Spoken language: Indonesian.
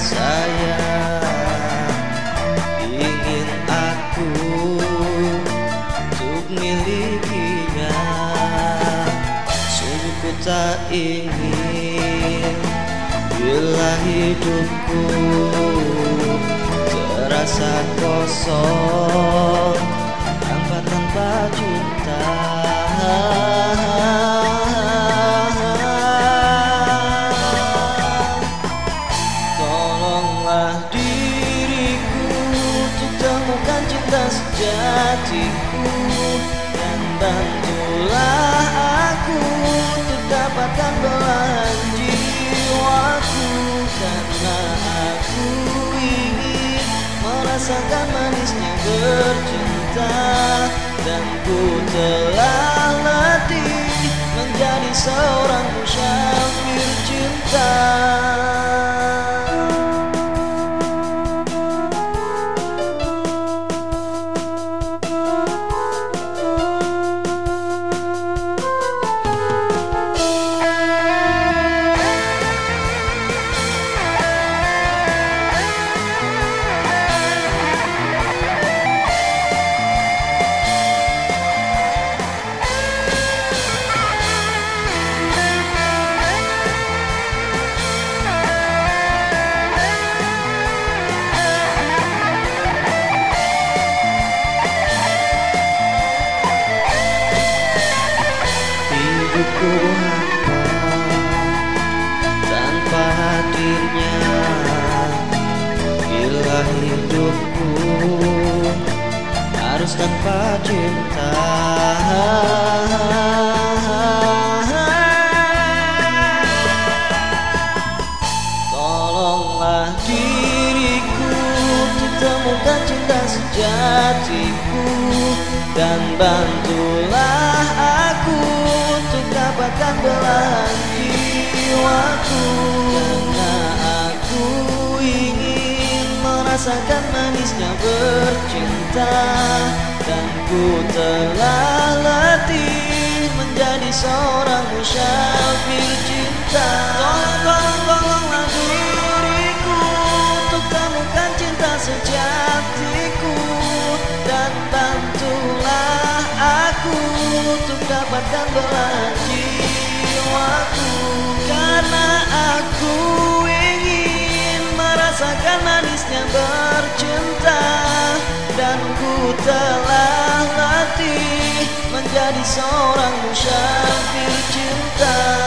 sayang, ingin aku untuk milikinya. Sungguh ku tak ingin bila hidupku terasa kosong tanpa cinta. Tolonglah diriku untuk temukan cinta sejatiku, dan bantulah aku untuk dapatkan belahan jiwaku. Karena aku ingin merasakan manisnya bercinta, dan ku telah letih menjadi seorang musafir cinta. Hidupku hampa tanpa hadirnya. Bila hidupku harus tanpa cinta. Tolonglah diriku untuk temukan cinta sejatiku, dan bantulah aku untuk dapatkan belahan jiwaku. Karena aku ingin merasakan manisnya bercinta, dan ku telah letih menjadi seorang musafir cinta. Tolonglah diriku untuk temukan cinta sejatiku, dan bantulah aku untuk dapatkan belahan jiwaku. Karena aku ingin merasakan manisnya bercinta, dan ku telah letih menjadi seorang musafir cinta.